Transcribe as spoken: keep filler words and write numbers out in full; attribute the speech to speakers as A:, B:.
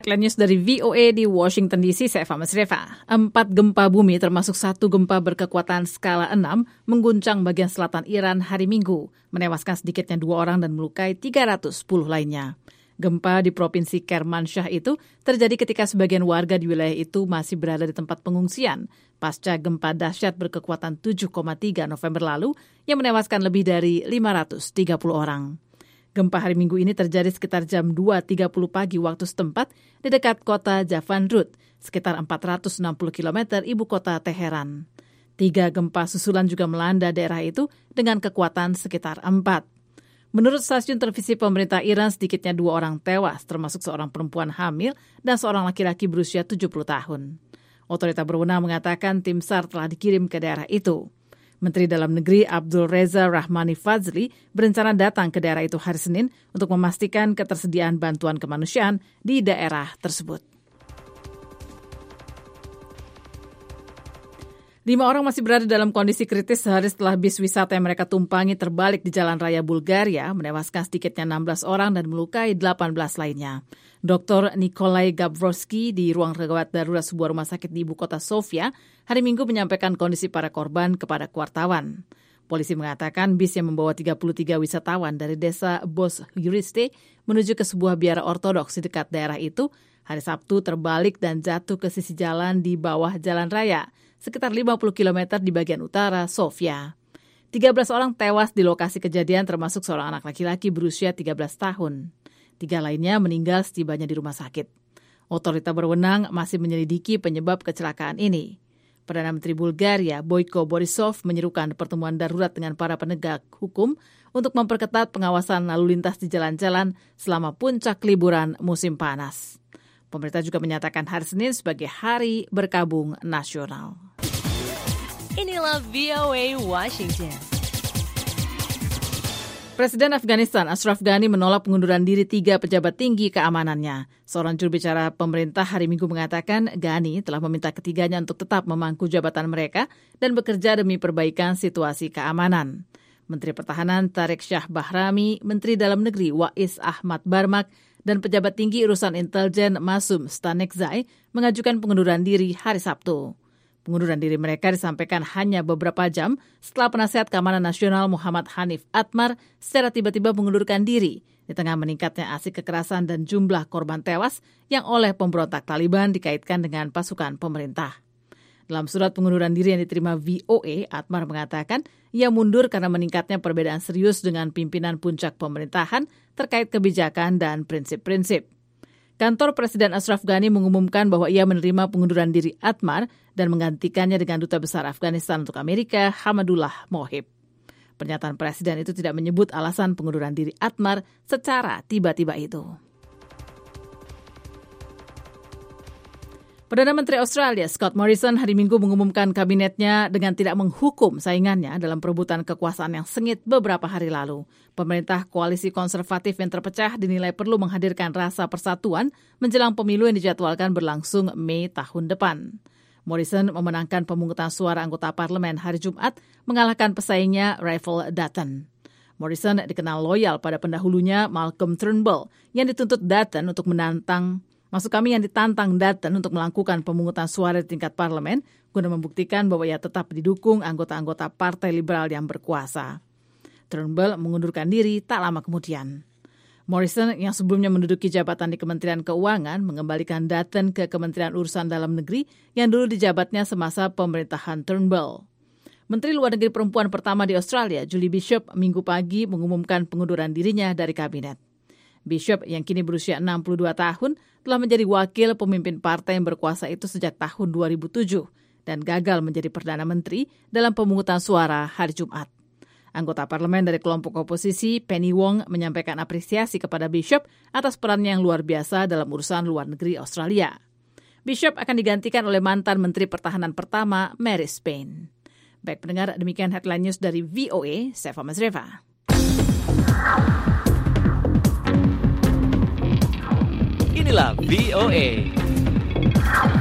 A: Headline News dari V O A di Washington D C, saya Eva Masreva. Empat gempa bumi termasuk satu gempa berkekuatan skala enam mengguncang bagian selatan Iran hari Minggu, menewaskan sedikitnya dua orang dan melukai tiga ratus sepuluh lainnya. Gempa di Provinsi Kermanshah itu terjadi ketika sebagian warga di wilayah itu masih berada di tempat pengungsian pasca gempa dahsyat berkekuatan tujuh koma tiga November lalu yang menewaskan lebih dari lima ratus tiga puluh orang. Gempa hari Minggu ini terjadi sekitar jam dua tiga puluh pagi waktu setempat di dekat kota Javanrud, sekitar empat ratus enam puluh kilometer ibu kota Teheran. Tiga gempa susulan juga melanda daerah itu dengan kekuatan sekitar empat. Menurut stasiun televisi pemerintah Iran, sedikitnya dua orang tewas, termasuk seorang perempuan hamil dan seorang laki-laki berusia tujuh puluh tahun. Otoritas berwenang mengatakan tim SAR telah dikirim ke daerah itu. Menteri Dalam Negeri Abdul Reza Rahmani Fazli berencana datang ke daerah itu hari Senin untuk memastikan ketersediaan bantuan kemanusiaan di daerah tersebut. Lima orang masih berada dalam kondisi kritis sehari setelah bis wisata yang mereka tumpangi terbalik di jalan raya Bulgaria, menewaskan sedikitnya enam belas orang dan melukai delapan belas lainnya. Doktor Nikolai Gabrovsky di ruang rawat darurat sebuah rumah sakit di ibu kota Sofia hari Minggu menyampaikan kondisi para korban kepada wartawan. Polisi mengatakan bis yang membawa tiga puluh tiga wisatawan dari desa Bos Juriste menuju ke sebuah biara ortodoks di dekat daerah itu hari Sabtu terbalik dan jatuh ke sisi jalan di bawah jalan raya, sekitar lima puluh kilometer di bagian utara Sofia. tiga belas orang tewas di lokasi kejadian termasuk seorang anak laki-laki berusia tiga belas tahun. Tiga lainnya meninggal setibanya di rumah sakit. Otoritas berwenang masih menyelidiki penyebab kecelakaan ini. Perdana Menteri Bulgaria Boyko Borisov menyerukan pertemuan darurat dengan para penegak hukum untuk memperketat pengawasan lalu lintas di jalan-jalan selama puncak liburan musim panas. Pemerintah juga menyatakan hari Senin sebagai Hari Berkabung Nasional.
B: Inilah V O A Washington.
A: Presiden Afghanistan Ashraf Ghani menolak pengunduran diri tiga pejabat tinggi keamanannya. Seorang juru bicara pemerintah hari Minggu mengatakan Ghani telah meminta ketiganya untuk tetap memangku jabatan mereka dan bekerja demi perbaikan situasi keamanan. Menteri Pertahanan Tariq Shah Bahrami, Menteri Dalam Negeri Wais Ahmad Barmak, dan pejabat tinggi urusan intelijen Masum Stanekzai mengajukan pengunduran diri hari Sabtu. Pengunduran diri mereka disampaikan hanya beberapa jam setelah penasihat keamanan nasional Muhammad Hanif Atmar secara tiba-tiba mengundurkan diri di tengah meningkatnya aksi kekerasan dan jumlah korban tewas yang oleh pemberontak Taliban dikaitkan dengan pasukan pemerintah. Dalam surat pengunduran diri yang diterima V O A, Atmar mengatakan ia mundur karena meningkatnya perbedaan serius dengan pimpinan puncak pemerintahan terkait kebijakan dan prinsip-prinsip. Kantor Presiden Ashraf Ghani mengumumkan bahwa ia menerima pengunduran diri Atmar dan menggantikannya dengan Duta Besar Afghanistan untuk Amerika, Hamadullah Mohib. Pernyataan Presiden itu tidak menyebut alasan pengunduran diri Atmar secara tiba-tiba itu. Perdana Menteri Australia Scott Morrison hari Minggu mengumumkan kabinetnya dengan tidak menghukum saingannya dalam perebutan kekuasaan yang sengit beberapa hari lalu. Pemerintah koalisi konservatif yang terpecah dinilai perlu menghadirkan rasa persatuan menjelang pemilu yang dijadwalkan berlangsung Mei tahun depan. Morrison memenangkan pemungutan suara anggota parlemen hari Jumat mengalahkan pesaingnya Raphael Dutton. Morrison dikenal loyal pada pendahulunya Malcolm Turnbull yang dituntut Dutton untuk menantang Maksud kami yang ditantang Dutton untuk melakukan pemungutan suara di tingkat parlemen guna membuktikan bahwa ia tetap didukung anggota-anggota Partai Liberal yang berkuasa. Turnbull mengundurkan diri tak lama kemudian. Morrison yang sebelumnya menduduki jabatan di Kementerian Keuangan mengembalikan Dutton ke Kementerian Urusan Dalam Negeri yang dulu dijabatnya semasa pemerintahan Turnbull. Menteri Luar Negeri perempuan pertama di Australia, Julie Bishop, Minggu pagi mengumumkan pengunduran dirinya dari kabinet. Bishop yang kini berusia enam puluh dua tahun telah menjadi wakil pemimpin partai yang berkuasa itu sejak tahun dua ribu tujuh dan gagal menjadi Perdana Menteri dalam pemungutan suara hari Jumat. Anggota parlemen dari kelompok oposisi, Penny Wong, menyampaikan apresiasi kepada Bishop atas perannya yang luar biasa dalam urusan luar negeri Australia. Bishop akan digantikan oleh mantan Menteri Pertahanan pertama, Mary Spain. Baik pendengar, demikian headline news dari V O A, saya Eva Masreva.
C: Inilah V O A.